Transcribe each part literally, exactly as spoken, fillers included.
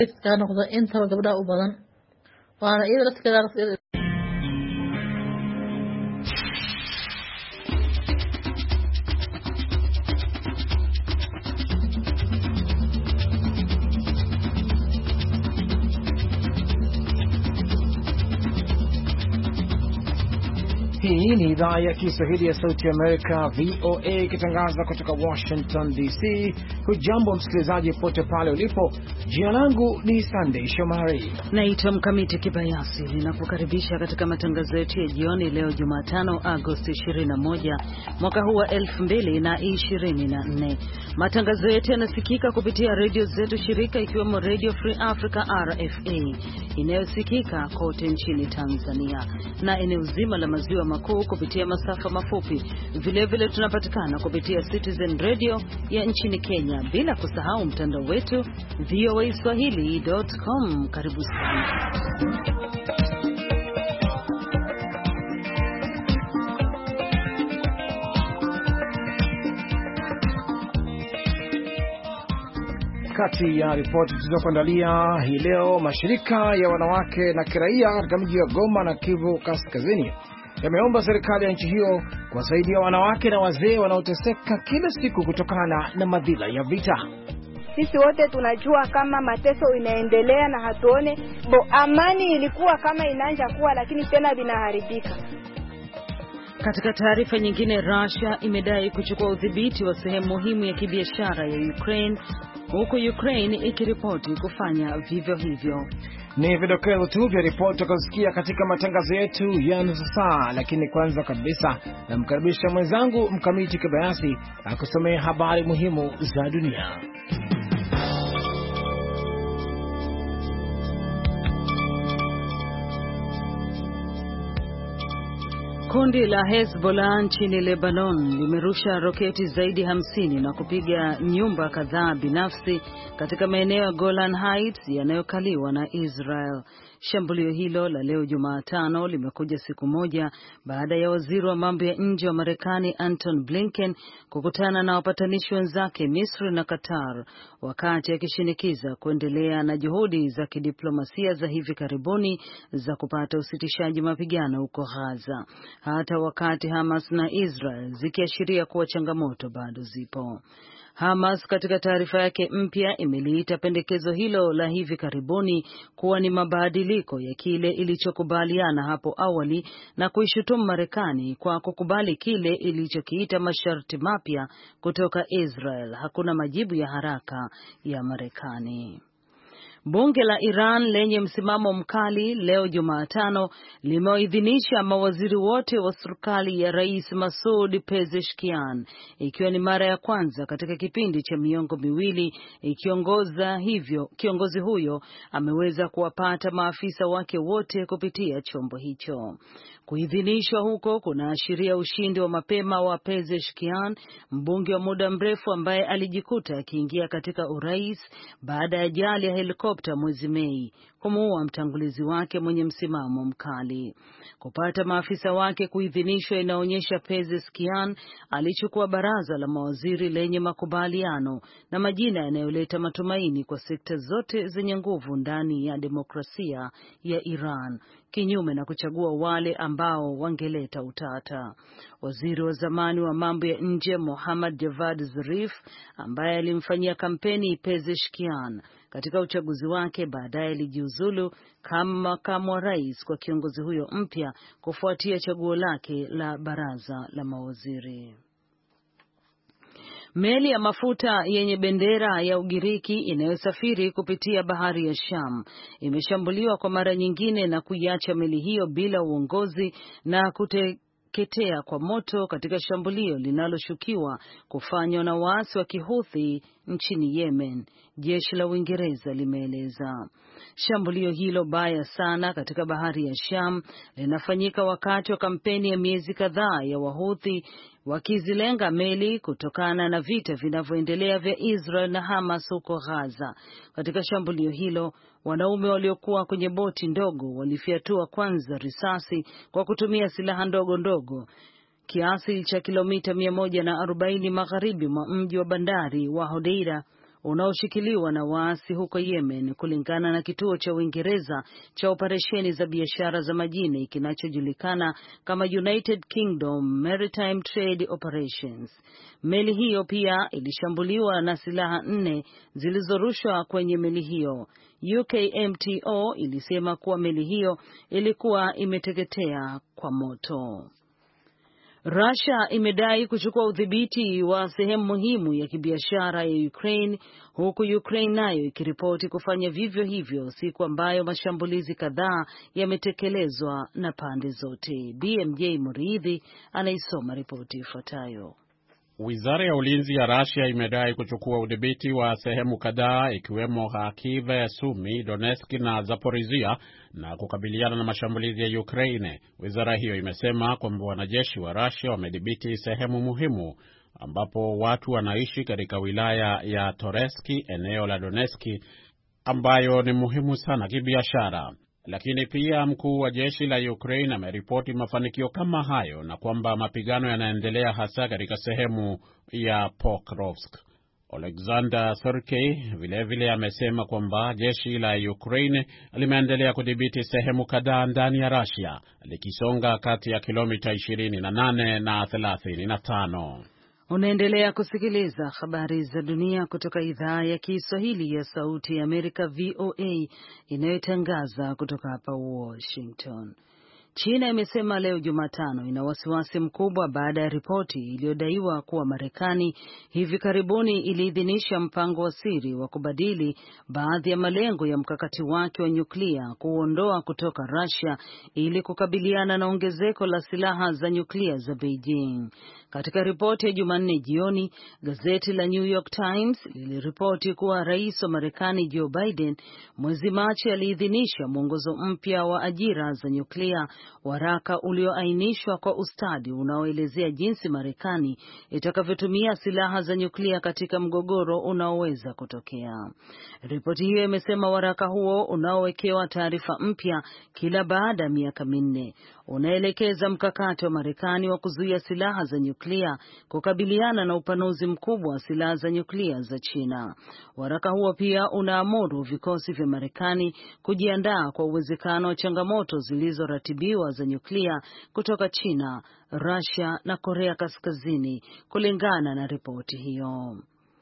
ka noqdo intaba gabdhaha u badan waana iyada dadka Hii ni idhaa ya Kiswahili ya Sauti ya Amerika V O A ikitangaza kutoka Washington D C. Hujambo msikilizaji pote pale ulipo. Jina langu ni Sunday Shomari. Naitwa Mkamiti Kibayasi. Ninakukaribisha katika matangazo yetu ya jioni leo Jumatano Agosti ishirini na moja mwaka huu wa elfu mbili na ishirini na nne. Matangazo yetu yanasikika kupitia radio zetu shirika ikiwemo Radio Free Africa R F A inayosikika kote nchini Tanzania na eneo zima la maziwa makuu kupitia masafa mafupi. Vile vile tunapatikana kupitia Citizen Radio ya nchini Kenya, bila kusahau mtandao wetu v o a swahili dot com. Karibu sana. Kati ya ripoti tulizokuandalia hii leo, mashirika ya wanawake na kiraia katika mji wa Goma na Kivu Kaskazini yameomba serikali ya nchi hiyo kuwasaidia wanawake na wazee wanaoteseka kila siku kutokana na madhila ya vita. Sisi wote tunajua kama mateso inaendelea na hatuone bo amani ilikuwa kama inaanza kuwa, lakini tena vinaharibika. Katika taarifa nyingine, Russia imedai kuchukua udhibiti wa sehemu muhimu ya kibiashara ya Ukraine, huku Ukraine ikiripoti kufanya vivyo hivyo. Ni vidokezo tu vya ripoti tutakazosikia katika matangazo yetu ya nusu saa, lakini kwanza kabisa namkaribisha mwenzangu Mkamiti Kibayasi akusomea habari muhimu za dunia. Kundi la Hezbollah nchini Lebanon limerusha roketi zaidi hamsini na kupiga nyumba kadhaa binafsi katika maeneo ya Golan Heights yanayokaliwa na Israel. Shambulio hilo la leo Jumatano limekuja siku moja baada ya waziri wa mambo ya nje wa Marekani Anton Blinken kukutana na wapatanishi wenzake Misri na Qatar, wakati akishinikiza kuendelea na juhudi za kidiplomasia za hivi karibuni za kupata usitishaji mapigano huko Gaza, hata wakati Hamas na Israel zikiashiria kuwa changamoto bado zipo. Hamas katika taarifa yake mpya imeliita pendekezo hilo la hivi karibuni kuwa ni mabadiliko ya kile ilichokubaliana hapo awali na kuishutumu Marekani kwa kukubali kile ilichokiita masharti mapya kutoka Israel. Hakuna majibu ya haraka ya Marekani. Bunge la Iran lenye msimamo mkali leo Jumatano limeidhinisha mawaziri wote wa serikali ya Rais Masoud Pezeshkian, ikiwa ni mara ya kwanza katika kipindi cha miongo miwili ikiongoza hivyo. Kiongozi huyo ameweza kuwapata maafisa wake wote kupitia chombo hicho. Kuidhinishwa huko kunaashiria ushindi wa mapema wa Pezeshkian, mbunge wa muda mrefu ambaye alijikuta akiingia katika urais baada ya ajali ya helikopta mwezi Mei kumuua mtangulizi wake mwenye msimamo mkali. Kupata maafisa wake kuidhinishwa inaonyesha Pezeshkian alichukua baraza la mawaziri lenye makubaliano na majina yanayoleta matumaini kwa sekta zote zenye nguvu ndani ya demokrasia ya Iran, kinyume na kuchagua wale ambao wangeleta utata. Waziri wa zamani wa mambo ya nje Mohammad Javad Zarif, ambaye alimfanyia kampeni Pezeshkian katika uchaguzi wake, baadaye alijiuzulu kama makamu wa rais kwa kiongozi huyo mpya kufuatia chaguo lake la baraza la mawaziri. Meli ya mafuta yenye bendera ya Ugiriki inayosafiri kupitia bahari ya Sham imeshambuliwa kwa mara nyingine na kuiacha meli hiyo bila uongozi na kute ketea kwa moto katika shambulio linaloshukiwa kufanywa na waasi wa Kihuthi nchini Yemen, jeshi la Uingereza limeeleza. Shambulio hilo baya sana katika bahari ya Sham linafanyika wakati wa kampeni ya miezi kadhaa ya Wahuthi wakizilenga meli kutokana na vita vinavyoendelea vya Israel na Hamas huko Gaza. Katika shambulio hilo, wanaume waliokuwa kwenye boti ndogo walifyatua kwanza risasi kwa kutumia silaha ndogo ndogo kiasi cha kilomita mia moja na arobaini magharibi mwa mji wa bandari wa Hodeida unaoshikiliwa na waasi huko Yemen, kulingana na kituo cha Uingereza cha operesheni za biashara za majini kinachojulikana kama United Kingdom Maritime Trade Operations. Meli hiyo pia ilishambuliwa na silaha nne zilizorushwa kwenye meli hiyo. U K M T O ilisema kuwa meli hiyo ilikuwa imeteketea kwa moto. Russia imedai kuchukua udhibiti wa sehemu muhimu ya kibiashara ya Ukraine, huku Ukraine nayo ikiripoti kufanya vivyo hivyo siku ambayo mashambulizi kadhaa yametekelezwa na pande zote. B M J Muridhi anaisoma ripoti ifuatayo. Wizara ya ulinzi ya Russia imedai kuchukua udhibiti wa sehemu kadhaa ikiwemo Kharkiv, Sumy, Donetsk na Zaporizhia na kukabiliana na mashambulizi ya Ukraine. Wizara hiyo imesema kwamba wanajeshi wa Russia wamedhibiti sehemu muhimu ambapo watu wanaishi katika wilaya ya Toretsk, eneo la Donetsk ambayo ni muhimu sana kibiashara. Lakini pia mkuu wa jeshi la Ukraine ameripoti mafanikio kama hayo na kwamba mapigano yanaendelea hasa katika sehemu ya Pokrovsk. Alexander Syrskyi vilevile amesema kwamba jeshi la Ukraine limeendelea kudhibiti sehemu kadhaa ndani ya Russia, likisonga kati ya kilomita ishirini na nane na thelathini na tano. Unaendelea kusikiliza habari za dunia kutoka idhaa ya Kiswahili ya Sauti ya Amerika V O A inayotangaza kutoka hapa Washington. China imesema leo Jumatano ina wasiwasi mkubwa baada ya ripoti iliyodaiwa kuwa Marekani hivi karibuni iliidhinisha mpango wa siri wa kubadili baadhi ya malengo ya mkakati wake wa nyuklia kuondoa kutoka Russia ili kukabiliana na ongezeko la silaha za nyuklia za Beijing. Katika ripoti ya Jumanne jioni, gazeti la New York Times liliripoti kuwa rais wa Marekani Joe Biden mwezi Machi aliidhinisha mwongozo mpya wa ajira za nyuklia, waraka ulioainishwa kwa ustadi unaoelezea jinsi Marekani itakavyotumia silaha za nyuklia katika mgogoro unaoweza kutokea. Ripoti hiyo imesema waraka huo unaowekewa taarifa mpya kila baada ya miaka minne unaelekeza mkakati wa Marekani wa kuzuia silaha za nyuklia kukabiliana na upanuzi mkubwa wa silaha za nyuklia za China. Waraka huo pia unaamuru vikosi vya Marekani kujiandaa kwa uwezekano wa changamoto zilizoratibiwa za nyuklia kutoka China, Russia na Korea Kaskazini, kulingana na ripoti hiyo.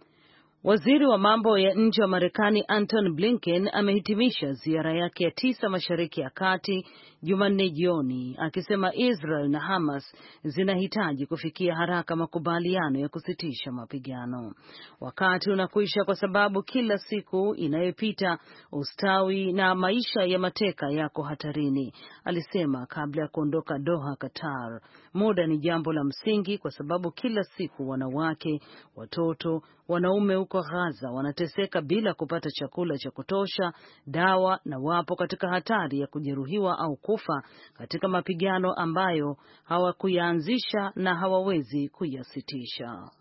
Waziri wa mambo ya nje wa Marekani Anton Blinken amehitimisha ziara yake ya tisa Mashariki ya Kati Jumanne jioni, akisema Israel na Hamas zinahitaji kufikia haraka makubaliano ya kusitisha mapigano. Wakati unakuisha kwa sababu kila siku inayopita ustawi na maisha ya mateka yako hatarini, alisema kabla ya kuondoka Doha, Qatar. Muda ni jambo la msingi kwa sababu kila siku wanawake, watoto, wanaume huko Gaza wanateseka bila kupata chakula cha kutosha, dawa na wapo katika hatari ya kujeruhiwa au kufa katika mapigano ambayo hawakuyaanzisha na hawawezi kuyasitisha.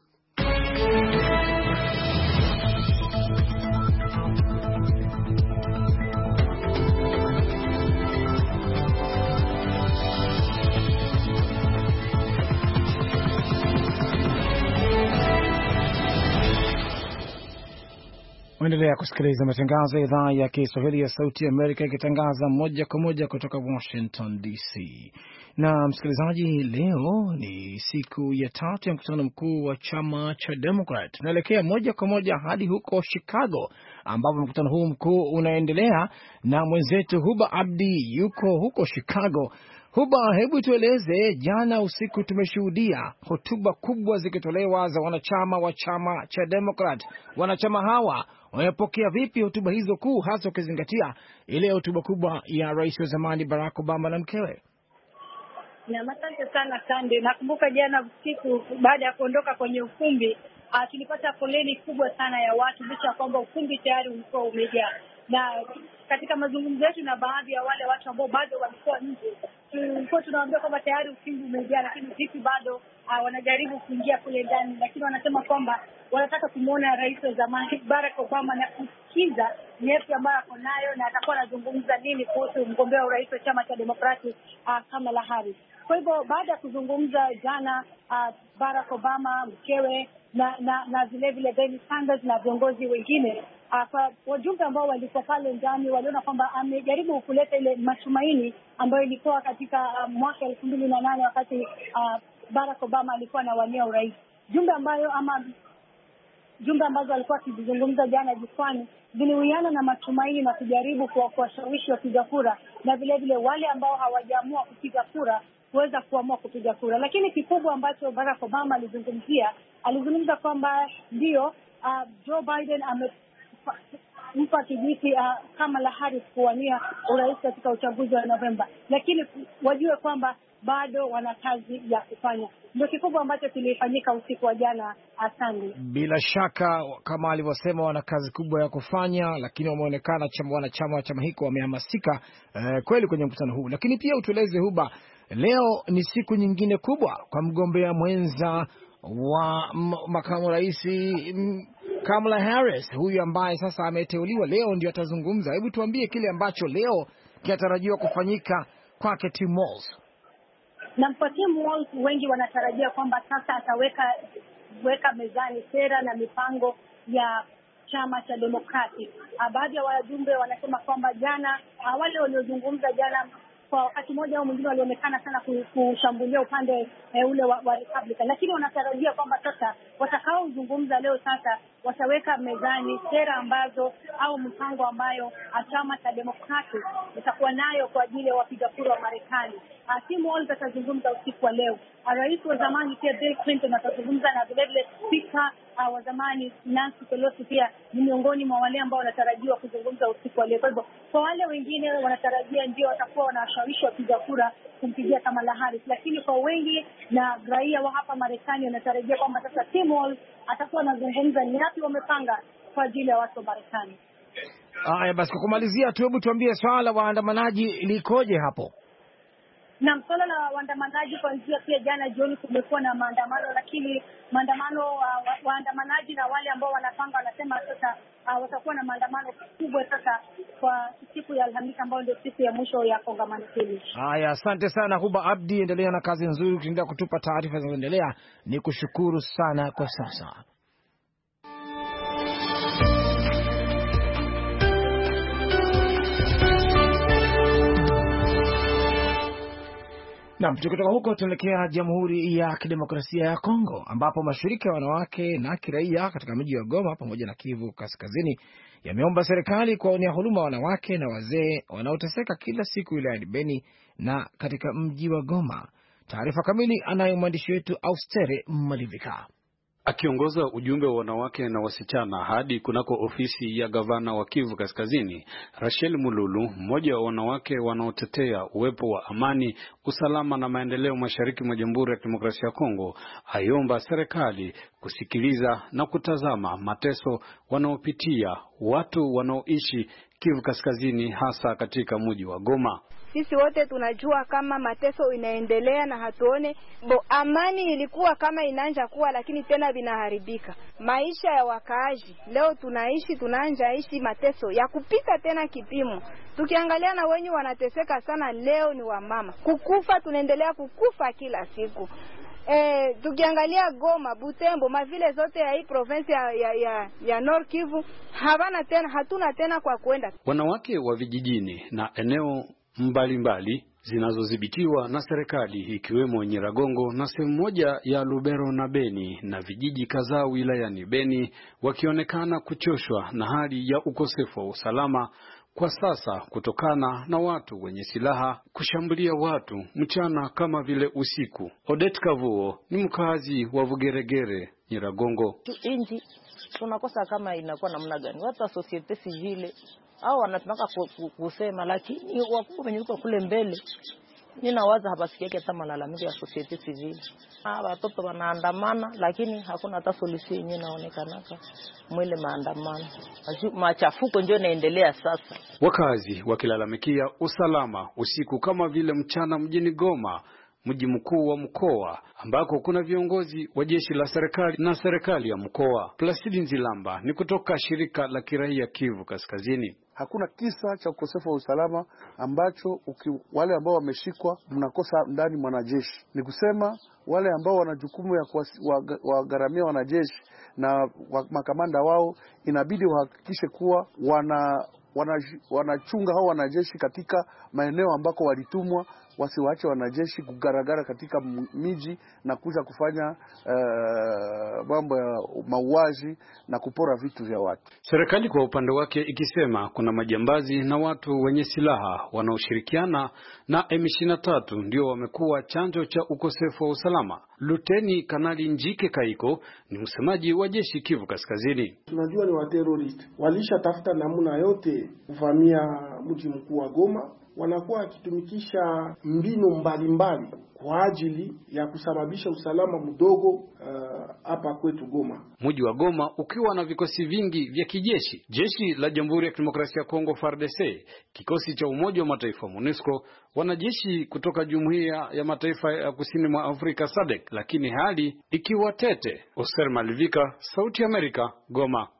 Unaendelea kusikiliza matangazo ya idhaa ya Kiswahili ya Sauti ya Amerika ikitangaza moja kwa moja kutoka Washington D C. Na msikilizaji, leo ni siku ya tatu ya mkutano mkuu wa chama cha Democrat. Tunaelekea moja kwa moja hadi huko Chicago ambapo mkutano huu mkuu unaendelea, na mwenzetu Huba Abdi yuko huko Chicago. Huba, hebu tueleze, jana usiku tumeshuhudia hotuba kubwa zikitolewa za wanachama wa chama cha Democrat. Wanachama hawa wamepokea vipi hotuba hizo kuu, hasa ukizingatia ile hotuba kubwa ya rais wa zamani Barack Obama na mkewe? Na asante sana Sande. Nakumbuka jana usiku baada ya kuondoka kwenye ukumbi, uh, tulipata foleni kubwa sana ya watu, licha kwamba ukumbi tayari ulikuwa umejaa. Na katika mazungumzo yetu na baadhi ya wale watu ambao bado walikuwa nje, tulikuwa tunawaambia kwamba tayari ukumbi umejaa, lakini vipi bado uh, wanajaribu kuingia kule ndani, lakini wanasema kwamba wanataka kumuona rais wa zamani Barack Obama na kusikiza ni yapi ambayo ako nayo na atakuwa anazungumza nini kuhusu mgombea urais wa chama cha Democratic uh, Kamala Harris. Kwa hivyo baada ya kuzungumza jana uh, Barack Obama, mkewe na na, na vile vile Bernie Sanders na viongozi wengine, uh, kwa wajumbe ambao walikuwa pale ndani waliona kwamba amejaribu kuleta ile matumaini ambayo ilikuwa katika uh, mwaka elfu mbili na nane wakati uh, Barack Obama alikuwa anawania urais. Jumbe ambayo ama jumbe ambazo alikuwa akizungumza jana jukwani ziliwiana na matumaini na kujaribu kuwashawishi wapiga kura na vile vile wale ambao hawajaamua kupiga kura kuweza kuamua kupiga kura. Lakini kikubwa ambacho Barack Obama alizungumzia, alizungumza kwamba ndio uh, Joe Biden amempa kijiti uh, Kamala Harris kuwania urais katika uchaguzi wa Novemba, lakini wajue kwamba bado wana kazi ya kufanya. Ndio kikubwa ambacho kilifanyika usiku wa jana asante. Bila shaka kama alivyosema wana kazi kubwa ya kufanya, lakini wameonekana chama wanachama wa chama hiko wamehamasika eh, kweli kwenye mkutano huu. Lakini pia utueleze Huba, leo ni siku nyingine kubwa kwa mgombea mwenza wa makamu rais Kamala Harris, huyu ambaye sasa ameteuliwa leo ndio atazungumza. Hebu tuambie kile ambacho leo kinatarajiwa kufanyika kwake Tim Walz. Na mpatia Walz, wengi wanatarajia kwamba sasa ataweka weka mezani sera na mipango ya chama cha Democratic. Baadhi ya wajumbe wanasema kwamba jana wale waliozungumza jana kwa wakati mmoja au mwingine walionekana sana kushambulia upande e, ule wa, wa Republican, lakini wanatarajia kwamba sasa watakaozungumza leo sasa wataweka mezani sera ambazo au mpango ambayo chama cha Democratic itakuwa nayo kwa ajili ya wapiga kura wa Marekani. Tim Walz atazungumza usiku wa leo. Rais wa zamani pia Bill Clinton atazungumza, na vile vile Speaker uh, wa zamani Nancy Pelosi pia ni miongoni mwa wale ambao wanatarajiwa kuzungumza usiku wa leo. Kwa hivyo kwa wale wengine wanatarajia ndio watakuwa wanashawishi wapiga kura kumpigia Kamala Harris, lakini kwa wengi na raia wa hapa Marekani wanatarajia kwamba sasa Tim Walz atakuwa anazungumza ni yapi wamepanga kwa ajili ya watu wa Marekani. Haya basi, kwa kumalizia tu, hebu tuambie swala la waandamanaji likoje hapo? Na swala la waandamanaji kuanzia pia jana jioni kumekuwa na maandamano, lakini maandamano uh, waandamanaji na wale ambao wanapanga wanasema sasa uh, watakuwa na maandamano kubwa sasa kwa siku ya Alhamisi ambayo ndio siku ya mwisho ya kongamano hili. Haya, asante sana Huba Abdi, endelea na kazi nzuri ukiendelea kutupa taarifa zinazoendelea. Ni kushukuru sana kwa sasa. Na tukitoka huko tunaelekea Jamhuri ya Kidemokrasia ya Kongo, ambapo mashirika ya wanawake na kiraia katika mji wa Goma pamoja na Kivu Kaskazini yameomba serikali kuwaonea huruma wanawake na wazee wanaoteseka kila siku wilayani Beni na katika mji wa Goma. Taarifa kamili anayo mwandishi wetu Austere Malivika. Akiongoza ujumbe wa wanawake na wasichana hadi kunako ofisi ya gavana wa Kivu Kaskazini, Rachel Mululu, mmoja wa wanawake wanaotetea uwepo wa amani, usalama na maendeleo mashariki mwa Jamhuri ya Kidemokrasia ya Kongo, aiomba serikali kusikiliza na kutazama mateso wanaopitia watu wanaoishi Kivu Kaskazini, hasa katika mji wa Goma. Sisi wote tunajua kama mateso inaendelea na hatuone bo amani ilikuwa kama inaanza kuwa, lakini tena vinaharibika. Maisha ya wakaaji leo tunaishi tunaanza ishi mateso ya kupita tena kipimo. Tukiangalia na wenyu wanateseka sana leo ni wamama. Kukufa tunaendelea kukufa kila siku. Eh, tukiangalia Goma, Butembo, mavile zote ya hii province ya ya, ya, ya Nord Kivu havana tena, hatuna tena kwa kwenda. Wanawake wa vijijini na eneo mbalimbali zinazodhibitiwa na serikali ikiwemo Nyiragongo na sehemu moja ya Lubero na Beni na vijiji kadhaa wilayani Beni wakionekana kuchoshwa na hali ya ukosefu wa usalama kwa sasa kutokana na watu wenye silaha kushambulia watu mchana kama vile usiku. Odette Kavuo ni mkazi wa Vugeregere, Nyiragongo. Inji tunakosa kama inakuwa namna gani? Watu wa societe civile au wanataka kusema, lakini wakuu wenye uko kule mbele ninawaza hapasikiake hata malalamiko ya societe civile. Ah, watoto wanaandamana lakini hakuna hata solution yenyewe inaonekanaka mwele maandamano. Machafuko ndio inaendelea sasa. Wakazi wakilalamikia usalama usiku kama vile mchana mjini Goma, mji mkuu wa mkoa ambako kuna viongozi wa jeshi la serikali na serikali ya mkoa. Plasidi Nzilamba ni kutoka shirika la kiraia Kivu Kaskazini. Hakuna kisa cha ukosefu wa usalama ambacho uki, wale ambao wameshikwa mnakosa ndani mwanajeshi. Ni kusema wale ambao wana jukumu ya kuwagharamia wanajeshi na wa, makamanda wao inabidi wahakikishe kuwa wana wanachunga hao wanajeshi katika maeneo ambako walitumwa, wasiwaache wanajeshi kugaragara katika miji na kuja kufanya uh, mambo ya mauaji na kupora vitu vya watu. Serikali kwa upande wake ikisema kuna majambazi na watu wenye silaha wanaoshirikiana na M ishirini na tatu ndio wamekuwa chanzo cha ukosefu wa usalama. Luteni Kanali Njike Kaiko ni msemaji wa jeshi Kivu Kaskazini. Tunajua ni wa terrorist walisha tafuta namna yote kuvamia mji mkuu wa Goma, wanakuwa wakitumikisha mbinu mbalimbali kwa ajili ya kusababisha usalama mdogo hapa uh, kwetu Goma. Mji wa Goma ukiwa na vikosi vingi vya kijeshi, jeshi la Jamhuri ya Kidemokrasia ya Kongo F A R D C, kikosi cha Umoja wa Mataifa MONUSCO, wanajeshi kutoka Jumuiya ya Mataifa ya Kusini mwa Afrika S A D C, lakini hali ikiwa tete. Oser Malivika, Sauti ya Amerika, Goma.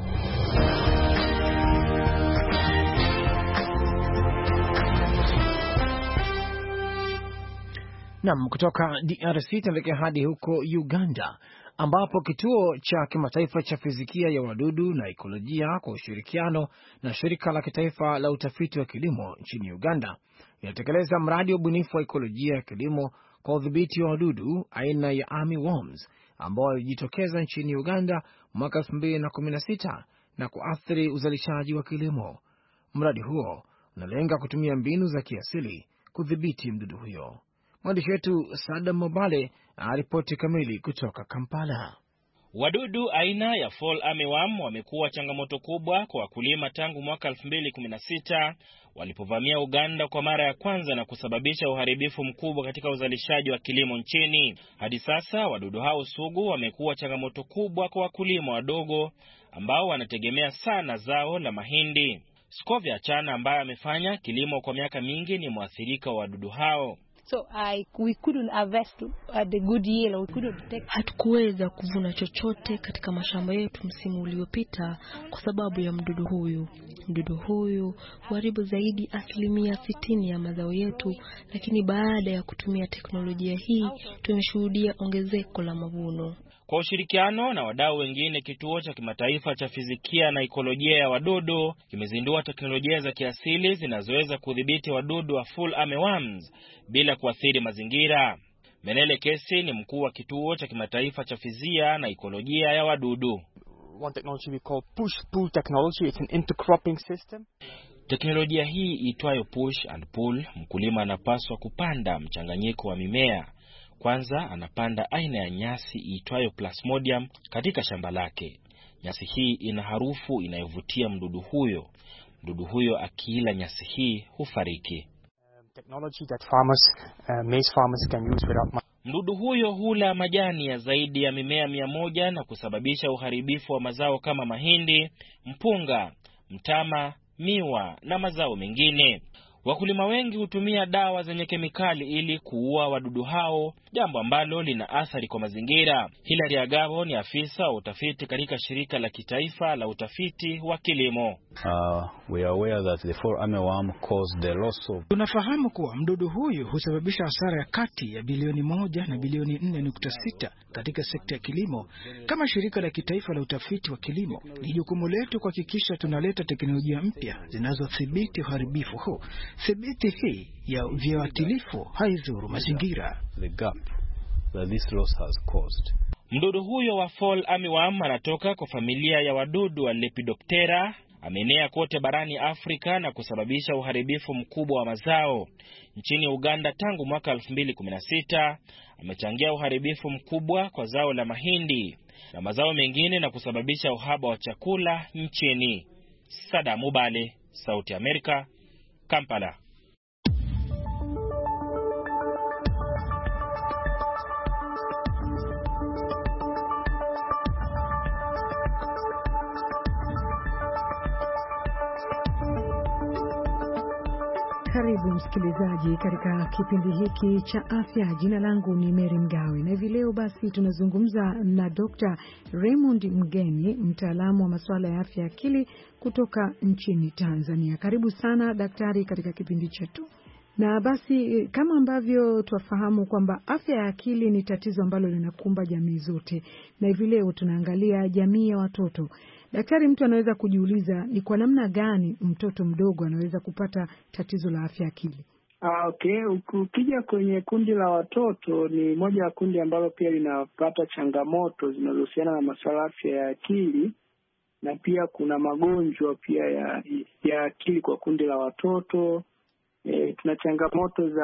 Nam, kutoka D R C tunaelekea hadi huko Uganda ambapo kituo cha kimataifa cha fizikia ya wadudu na ekolojia kwa ushirikiano na shirika la kitaifa la utafiti wa kilimo nchini Uganda inatekeleza mradi wa ubunifu wa ekolojia ya kilimo kwa udhibiti wa wadudu aina ya armyworms ambao walijitokeza nchini Uganda mwaka elfu mbili na kumi na sita na kuathiri uzalishaji wa kilimo. Mradi huo unalenga kutumia mbinu za kiasili kudhibiti mdudu huyo. Mwandishi wetu Sada Mobale aripoti kamili kutoka Kampala. Wadudu aina ya fall armyworm wamekuwa changamoto kubwa kwa wakulima tangu mwaka elfu mbili kumi na sita walipovamia Uganda kwa mara ya kwanza na kusababisha uharibifu mkubwa katika uzalishaji wa kilimo nchini. Hadi sasa wadudu hao sugu wamekuwa changamoto kubwa kwa wakulima wadogo ambao wanategemea sana zao la mahindi. Scovia Chana ambaye amefanya kilimo kwa miaka mingi ni mwathirika wa wadudu hao. So I we couldn't harvest at the good yield, we couldn't take. Hatukuweza kuvuna chochote katika mashamba yetu msimu uliopita kwa sababu ya mdudu huyu. Mdudu huyu huharibu zaidi asilimia sitini ya mazao yetu, lakini baada ya kutumia teknolojia hii tumeshuhudia ongezeko la mavuno. Kwa ushirikiano na wadau wengine, kituo cha kimataifa cha fizikia na ekolojia ya wadudu kimezindua teknolojia za kiasili zinazoweza kudhibiti wadudu wa fall armyworms bila kuathiri mazingira. Menele Kesi ni mkuu wa kituo cha kimataifa cha fizia na ekolojia ya wadudu. One technology we call push pull technology. It's an intercropping system. Teknolojia hii itwayo push and pull, mkulima anapaswa kupanda mchanganyiko wa mimea. Kwanza anapanda aina ya nyasi iitwayo Plasmodium katika shamba lake. Nyasi hii ina harufu inayovutia mdudu huyo. Mdudu huyo akiila nyasi hii hufariki. Um, technology that farmers, uh, maize farmers can use without. Mdudu huyo hula majani ya zaidi ya mimea mia moja na kusababisha uharibifu wa mazao kama mahindi, mpunga, mtama, miwa na mazao mengine. Wakulima wengi hutumia dawa zenye kemikali ili kuua wadudu hao, jambo ambalo lina athari kwa mazingira. Hilary Agabo ni afisa wa utafiti katika shirika la kitaifa la utafiti wa kilimo. Uh, we are aware that the fall armyworm caused the loss of. Tunafahamu kuwa mdudu huyu husababisha hasara ya kati ya bilioni moja na bilioni nne nukta sita katika sekta ya kilimo. Kama shirika la kitaifa la utafiti wa kilimo, ni jukumu letu kuhakikisha tunaleta teknolojia mpya zinazodhibiti uharibifu huu. Thibiti hii ya viuatilifu haidhuru mazingira. The gap that this loss has caused. Mdudu huyo wa fall armyworm anatoka kwa familia ya wadudu wa Lepidoptera. Amenea kote barani Afrika na kusababisha uharibifu mkubwa wa mazao. Nchini Uganda tangu mwaka elfu mbili kumi na sita amechangia uharibifu mkubwa kwa zao la mahindi na mazao mengine na kusababisha uhaba wa chakula nchini. Sada Mubale, Sauti Amerika, Kampala. Karibu msikilizaji katika kipindi hiki cha afya. Jina langu ni Mary Mgawe na hivi leo basi tunazungumza na Doctor Raymond Mgeni, mtaalamu wa masuala ya afya akili kutoka nchini Tanzania. Karibu sana daktari katika kipindi chetu. Na basi kama ambavyo tufahamu kwamba afya ya akili ni tatizo ambalo linakumba jamii zote, na hivi leo tunaangalia jamii ya watoto. Daktari, mtu anaweza kujiuliza ni kwa namna gani mtoto mdogo anaweza kupata tatizo la afya akili? Ah, okay. Ukija kwenye kundi la watoto, ni moja ya kundi ambalo pia linapata changamoto zinazohusiana na masuala ya afya ya akili, na pia kuna magonjwa pia ya, ya akili kwa kundi la watoto. E, tuna changamoto za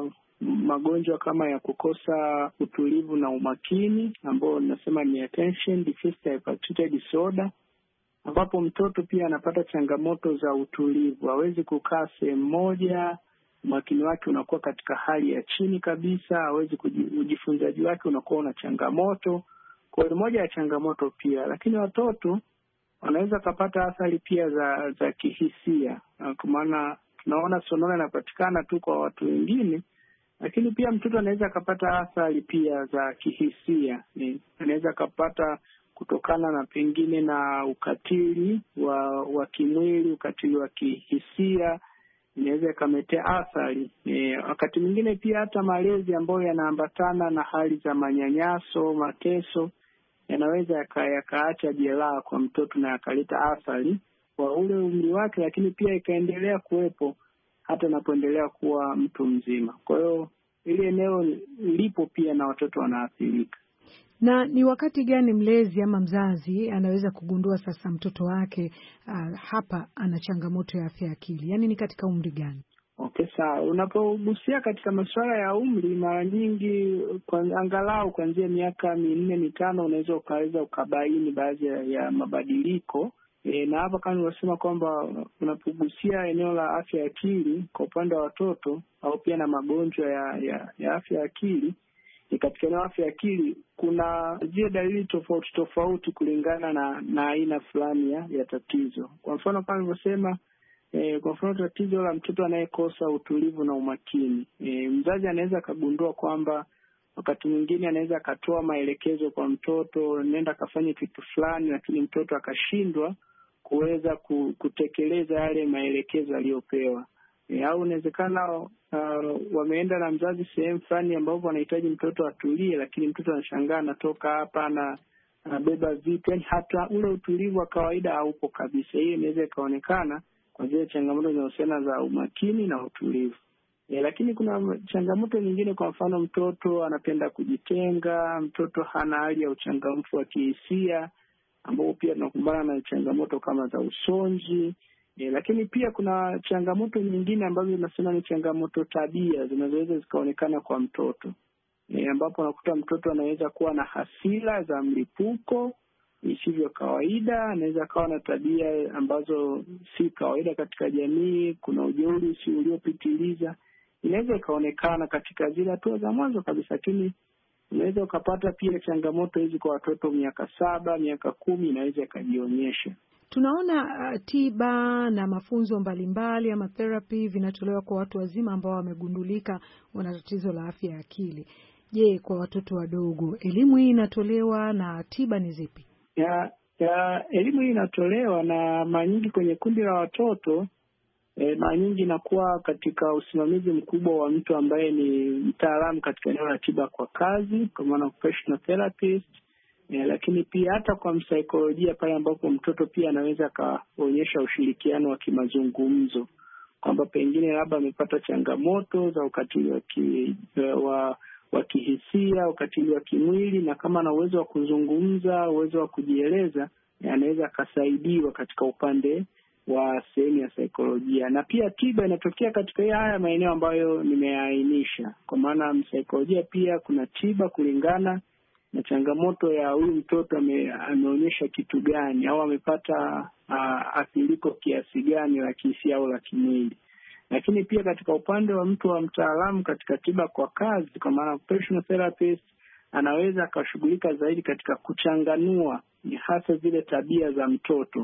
magonjwa kama ya kukosa utulivu na umakini ambao nasema ni attention deficit hyperactivity disorder, ambapo mtoto pia anapata changamoto za utulivu, hawezi kukaa sehemu moja, umakini wake unakuwa katika hali ya chini kabisa, hawezi ujifunzaji wake unakuwa una changamoto. Kwa hiyo moja ya changamoto pia, lakini watoto wanaweza kupata athari pia za za kihisia, kwa maana tunaona sonona inapatikana tu kwa watu wengine, lakini pia mtoto anaweza kupata athari pia za kihisia. Anaweza kupata kutokana na pengine na ukatili wa wa kimwili, ukatili wa kihisia, inaweza kametea athari. E, wakati mwingine pia hata malezi ambayo yanaambatana na hali za manyanyaso, mateso, yanaweza yakaacha jeraha kwa mtoto na yakaleta athari kwa ule umri wake, lakini pia ikaendelea kuwepo hata anapoendelea kuwa mtu mzima. Kwa hiyo ile eneo lipo pia na watoto wanaathirika. Na ni wakati gani mlezi ama mzazi anaweza kugundua sasa mtoto wake uh, hapa ana changamoto ya afya akili? Yaani ni katika umri gani? Okay, sawa. Unapogusia katika masuala ya umri, mara nyingi kwa angalau kuanzia miaka minne mitano unaweza ukaweza ukabaini baadhi ya mabadiliko. E, na hapa kama nilivyosema kwamba unapogusia eneo la afya ya akili kwa upande wa watoto au pia na magonjwa ya ya, ya afya ya akili, ni katika eneo la afya ya akili kuna zile dalili tofauti tofauti kulingana na na aina fulani ya, ya tatizo. Kwa mfano kama nilivyosema, e, kwa mfano tatizo la mtoto anayekosa utulivu na umakini, e, mzazi anaweza kagundua kwamba wakati mwingine anaweza akatoa maelekezo kwa mtoto, nenda kafanye kitu fulani, lakini mtoto akashindwa kuweza kutekeleza yale maelekezo aliyopewa. E, au inawezekana uh, wameenda na mzazi sehemu fulani ambapo wanahitaji mtoto atulie, lakini mtoto anashangaa anatoka hapa na anabeba vitu, yani hata ule utulivu wa kawaida haupo kabisa. Hiyo inaweza ikaonekana kwa zile changamoto zinazohusiana za umakini na utulivu. E, lakini kuna changamoto nyingine, kwa mfano mtoto anapenda kujitenga, mtoto hana hali ya uchangamfu wa kihisia, ambao pia tunakumbana na changamoto kama za usonji. E, lakini pia kuna changamoto nyingine ambazo tunasema ni changamoto tabia zinazoweza zikaonekana kwa mtoto. E, ambapo unakuta mtoto anaweza kuwa na hasira za mlipuko isivyo kawaida, anaweza kawa na tabia ambazo si kawaida katika jamii, kuna ujeuri si uliopitiliza. Inaweza ikaonekana katika zile hatua za mwanzo kabisa, lakini unaweza ukapata pia changamoto hizi kwa watoto miaka saba, miaka kumi, inaweza ikajionyesha. Tunaona uh, tiba na mafunzo mbalimbali ama therapy vinatolewa kwa watu wazima ambao wamegundulika wana tatizo la afya ya akili. Je, kwa watoto wadogo elimu hii inatolewa na tiba ni zipi? Ya, ya elimu hii inatolewa na mara nyingi kwenye kundi la watoto. E, mara nyingi inakuwa katika usimamizi mkubwa wa mtu ambaye ni mtaalamu katika eneo la tiba kwa kazi, kwa maana professional therapist. E, lakini pia hata kwa msaikolojia pale ambapo mtoto pia anaweza kaonyesha ushirikiano wa kimazungumzo, kwamba pengine labda amepata changamoto za ukatili wa ki, wa wa kihisia, ukatili wa kimwili, na kama ana uwezo wa kuzungumza, uwezo wa kujieleza, anaweza akasaidiwa katika upande wa sehemu ya saikolojia. Na pia tiba inatokea katika haya maeneo ambayo nimeainisha, kwa maana msaikolojia pia kuna tiba kulingana na changamoto ya huyu mtoto ame, ameonyesha kitu gani au amepata uh, athiriko kiasi gani la kihisia au la kimwili. Lakini pia katika upande wa mtu wa mtaalamu katika tiba kwa kazi, kwa maana professional therapist, anaweza akashughulika zaidi katika kuchanganua ni hasa zile tabia za mtoto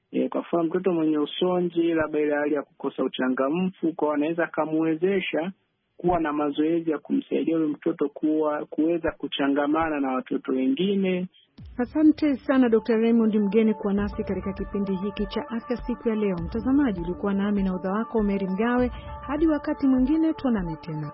E, kwa mfano mtoto mwenye usonji, labda ile hali ya kukosa uchangamfu, kwa anaweza kumwezesha kuwa na mazoezi ya kumsaidia yule mtoto kuwa kuweza kuchangamana na watoto wengine. Asante sana Doctor Raymond Mgeni kwa nasi katika kipindi hiki cha afya siku ya leo. Mtazamaji, ulikuwa nami na udha wako Mary Mgawe. Hadi wakati mwingine tuonane tena.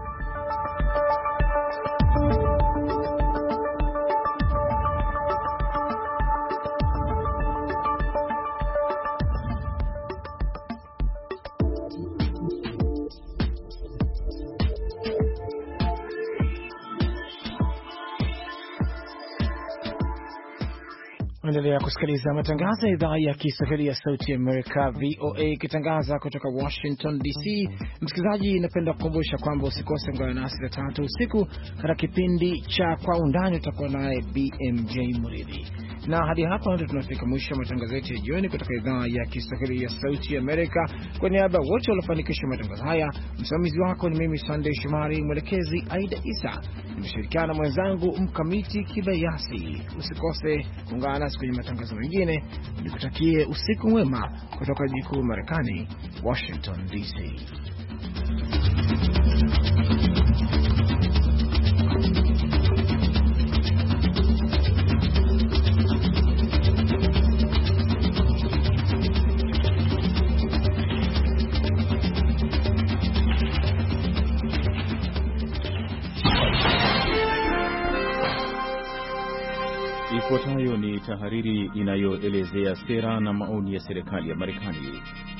Endelea kusikiliza matangazo ya idhaa ya Kiswahili ya Sauti ya Amerika V O A ikitangaza kutoka Washington D C. Msikilizaji, napenda kukumbusha kwamba usikose kuungana nasi saa tatu usiku katika kipindi cha Kwa Undani. Tutakuwa naye B M J Muridhi. Na hadi hapa ndio tunafika mwisho wa matangazo yetu ya jioni kutoka idhaa ya Kiswahili ya Sauti ya Amerika. Kwa niaba ya wote waliofanikisha matangazo haya, msimamizi wako ni mimi Sunday Shomari, mwelekezi Aida Isa, nimeshirikiana na mwenzangu Mkamiti Kibayasi. Usikose kuungana nasi kwenye matangazo mengine. Nikutakie usiku mwema kutoka jiji kuu Marekani, Washington D C. Ifuatayo ni tahariri inayoelezea sera na maoni ya serikali ya Marekani.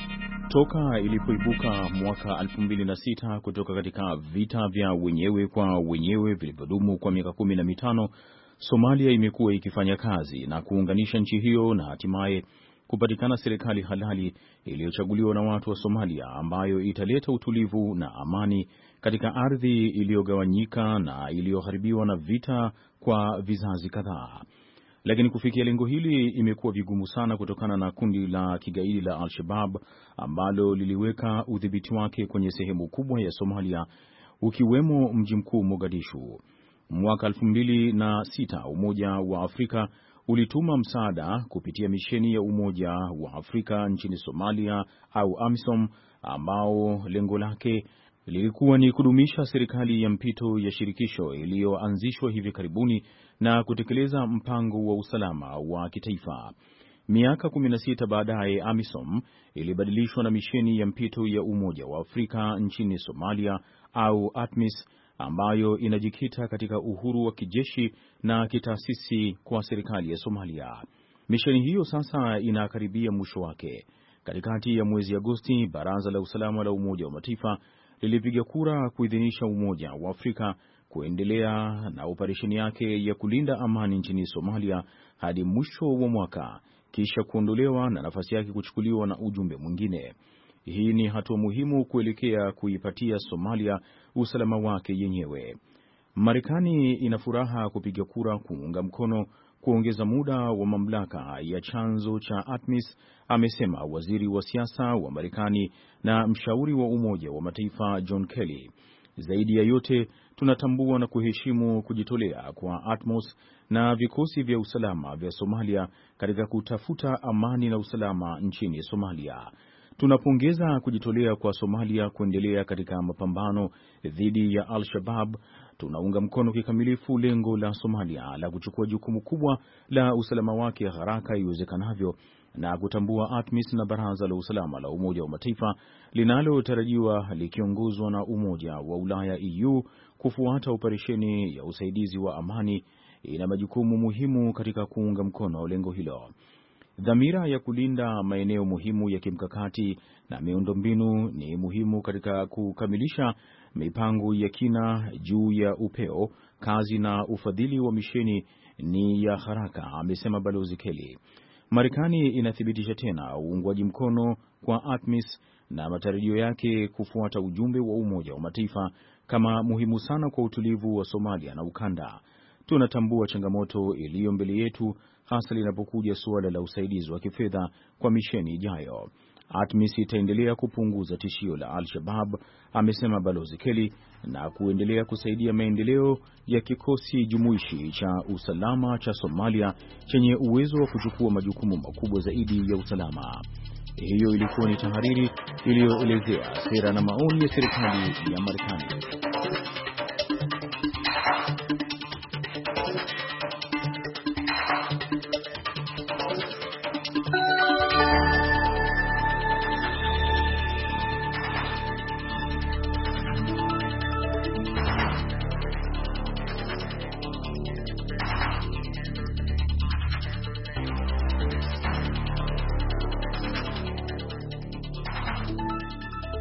Toka ilipoibuka mwaka elfu mbili na sita kutoka katika vita vya wenyewe kwa wenyewe vilivyodumu kwa miaka kumi na mitano, Somalia imekuwa ikifanya kazi na kuunganisha nchi hiyo na hatimaye kupatikana serikali halali iliyochaguliwa na watu wa Somalia ambayo italeta utulivu na amani katika ardhi iliyogawanyika na iliyoharibiwa na vita kwa vizazi kadhaa. Lakini kufikia lengo hili imekuwa vigumu sana kutokana na kundi la kigaidi la Al-Shabaab ambalo liliweka udhibiti wake kwenye sehemu kubwa ya Somalia, ukiwemo mji mkuu Mogadishu. Mwaka elfu mbili na sita Umoja wa Afrika ulituma msaada kupitia misheni ya Umoja wa Afrika nchini Somalia au AMISOM, ambao lengo lake lilikuwa ni kudumisha serikali ya mpito ya shirikisho iliyoanzishwa hivi karibuni na kutekeleza mpango wa usalama wa kitaifa. Miaka kumi na sita baadaye, AMISOM ilibadilishwa na misheni ya mpito ya Umoja wa Afrika nchini Somalia au ATMIS, ambayo inajikita katika uhuru wa kijeshi na kitaasisi kwa serikali ya Somalia. Misheni hiyo sasa inakaribia mwisho wake. Katikati ya mwezi Agosti, Baraza la Usalama la Umoja wa Mataifa lilipiga kura kuidhinisha Umoja wa Afrika kuendelea na operesheni yake ya kulinda amani nchini Somalia hadi mwisho wa mwaka, kisha kuondolewa na nafasi yake kuchukuliwa na ujumbe mwingine. Hii ni hatua muhimu kuelekea kuipatia Somalia usalama wake yenyewe. Marekani ina furaha kupiga kura kuunga mkono kuongeza muda wa mamlaka ya chanzo cha ATMIS, amesema waziri wa siasa wa Marekani na mshauri wa Umoja wa Mataifa John Kelly. Zaidi ya yote, tunatambua na kuheshimu kujitolea kwa ATMOS na vikosi vya usalama vya Somalia katika kutafuta amani na usalama nchini Somalia. Tunapongeza kujitolea kwa Somalia kuendelea katika mapambano dhidi ya Al-Shabaab. Tunaunga mkono kikamilifu lengo la Somalia la kuchukua jukumu kubwa la usalama wake haraka iwezekanavyo na kutambua ATMIS na Baraza la Usalama la Umoja wa Mataifa linalotarajiwa likiongozwa na Umoja wa Ulaya E U kufuata operesheni ya usaidizi wa amani ina majukumu muhimu katika kuunga mkono lengo hilo. Dhamira ya kulinda maeneo muhimu ya kimkakati na miundombinu ni muhimu katika kukamilisha mipango ya kina juu ya upeo, kazi na ufadhili wa misheni ni ya haraka, amesema Balozi Kelly. Marekani inathibitisha tena uungwaji mkono kwa ATMIS na matarajio yake kufuata ujumbe wa Umoja wa Mataifa kama muhimu sana kwa utulivu wa Somalia na ukanda. Tunatambua changamoto iliyo mbele yetu, hasa linapokuja suala la usaidizi wa kifedha kwa misheni ijayo. ATMIS itaendelea kupunguza tishio la Al-Shabaab, amesema Balozi Kelly, na kuendelea kusaidia maendeleo ya kikosi jumuishi cha usalama cha Somalia chenye uwezo wa kuchukua majukumu makubwa zaidi ya usalama. Hiyo ilikuwa ni tahariri iliyoelezea sera na maoni ya serikali ya Marekani.